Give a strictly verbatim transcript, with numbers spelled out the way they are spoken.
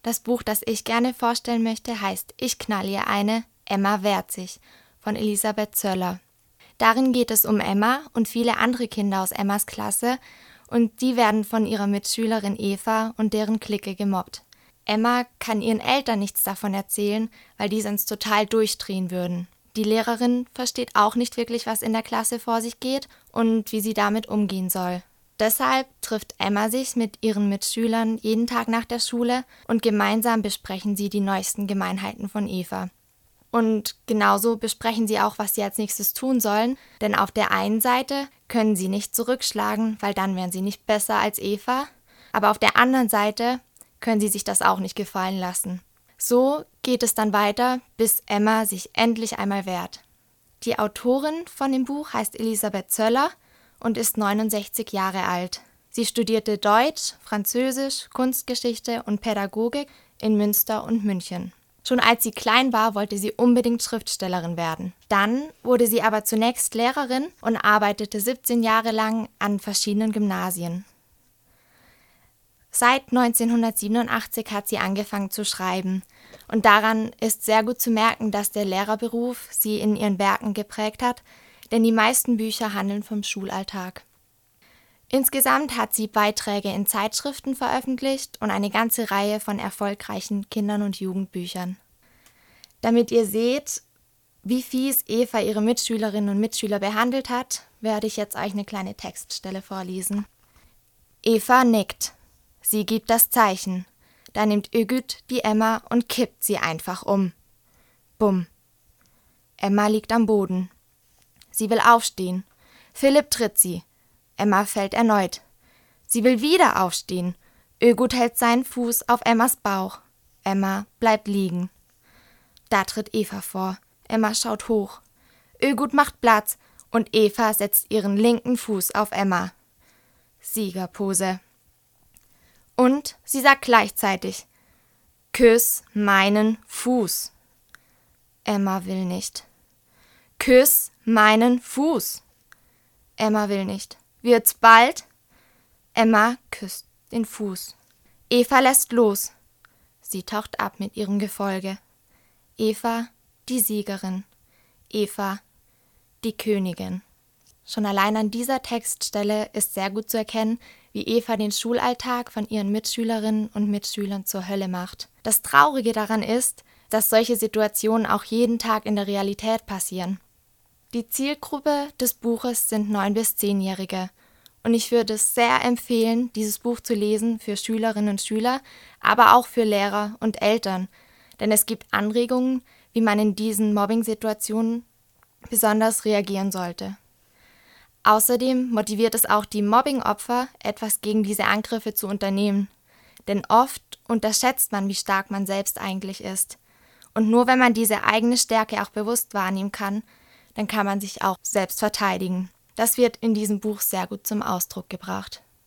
Das Buch, das ich gerne vorstellen möchte, heißt »Ich knall ihr eine, Emma wehrt sich« von Elisabeth Zöller. Darin geht es um Emma und viele andere Kinder aus Emmas Klasse und die werden von ihrer Mitschülerin Eva und deren Clique gemobbt. Emma kann ihren Eltern nichts davon erzählen, weil die sonst total durchdrehen würden. Die Lehrerin versteht auch nicht wirklich, was in der Klasse vor sich geht und wie sie damit umgehen soll. Deshalb trifft Emma sich mit ihren Mitschülern jeden Tag nach der Schule und gemeinsam besprechen sie die neuesten Gemeinheiten von Eva. Und genauso besprechen sie auch, was sie als nächstes tun sollen, denn auf der einen Seite können sie nicht zurückschlagen, weil dann wären sie nicht besser als Eva, aber auf der anderen Seite können sie sich das auch nicht gefallen lassen. So geht es dann weiter, bis Emma sich endlich einmal wehrt. Die Autorin von dem Buch heißt Elisabeth Zöller und ist neunundsechzig Jahre alt. Sie studierte Deutsch, Französisch, Kunstgeschichte und Pädagogik in Münster und München. Schon als sie klein war, wollte sie unbedingt Schriftstellerin werden. Dann wurde sie aber zunächst Lehrerin und arbeitete siebzehn Jahre lang an verschiedenen Gymnasien. Seit neunzehnhundertsiebenundachtzig hat sie angefangen zu schreiben und daran ist sehr gut zu merken, dass der Lehrerberuf sie in ihren Werken geprägt hat, denn die meisten Bücher handeln vom Schulalltag. Insgesamt hat sie Beiträge in Zeitschriften veröffentlicht und eine ganze Reihe von erfolgreichen Kindern- und Jugendbüchern. Damit ihr seht, wie fies Eva ihre Mitschülerinnen und Mitschüler behandelt hat, werde ich jetzt euch eine kleine Textstelle vorlesen. Eva nickt. Sie gibt das Zeichen. Da nimmt Ögüt die Emma und kippt sie einfach um. Bumm. Emma liegt am Boden. Sie will aufstehen. Philipp tritt sie. Emma fällt erneut. Sie will wieder aufstehen. Ögüt hält seinen Fuß auf Emmas Bauch. Emma bleibt liegen. Da tritt Eva vor. Emma schaut hoch. Ögüt macht Platz und Eva setzt ihren linken Fuß auf Emma. Siegerpose. Und sie sagt gleichzeitig: Küss meinen Fuß. Emma will nicht. Küss meinen Fuß. Emma will nicht. Wird's bald? Emma küsst den Fuß. Eva lässt los. Sie taucht ab mit ihrem Gefolge. Eva, die Siegerin. Eva, die Königin. Schon allein an dieser Textstelle ist sehr gut zu erkennen, wie Eva den Schulalltag von ihren Mitschülerinnen und Mitschülern zur Hölle macht. Das Traurige daran ist, dass solche Situationen auch jeden Tag in der Realität passieren. Die Zielgruppe des Buches sind neun- bis zehnjährige und ich würde es sehr empfehlen, dieses Buch zu lesen für Schülerinnen und Schüler, aber auch für Lehrer und Eltern, denn es gibt Anregungen, wie man in diesen Mobbing-Situationen besonders reagieren sollte. Außerdem motiviert es auch die Mobbing-Opfer, etwas gegen diese Angriffe zu unternehmen. Denn oft unterschätzt man, wie stark man selbst eigentlich ist. Und nur wenn man diese eigene Stärke auch bewusst wahrnehmen kann, dann kann man sich auch selbst verteidigen. Das wird in diesem Buch sehr gut zum Ausdruck gebracht.